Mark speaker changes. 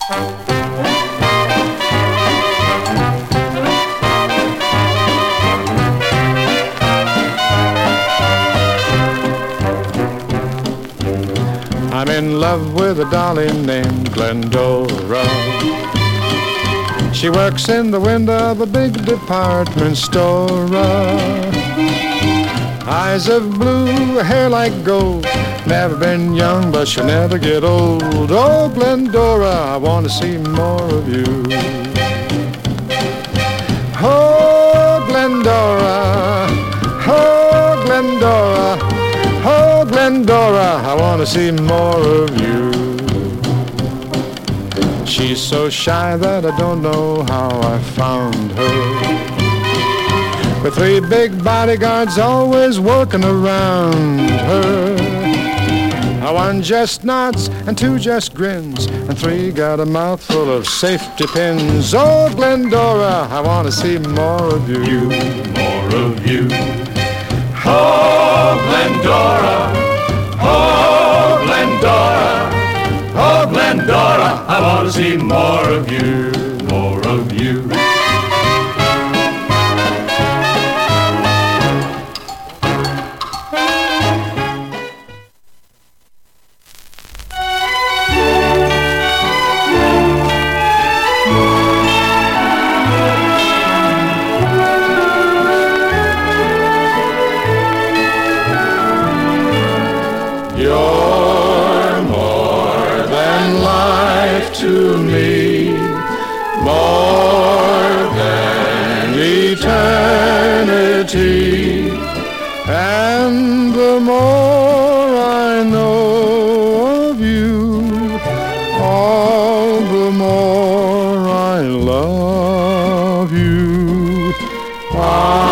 Speaker 1: I'm in love with a dolly named Glendora. She works in the window of a big department store. Eyes of blue, hair like gold. Never been young, but she'll never get old. Oh, Glendora, I want to see more of you. Oh, Glendora, oh, Glendora, oh, Glendora, I want to see more of you. She's so shy that I don't know how I found her. With 3 big bodyguards always working around her. 1 just nods and 2 just grins, and 3 got a mouthful of safety pins. Oh, Glendora, I want to see more of you.
Speaker 2: More of you. Oh, Glendora, oh, Glendora, oh, Glendora, I want to see more of you, more of you.
Speaker 1: You're more than life to me, more than eternity, and the more I know of you, all the more I love you.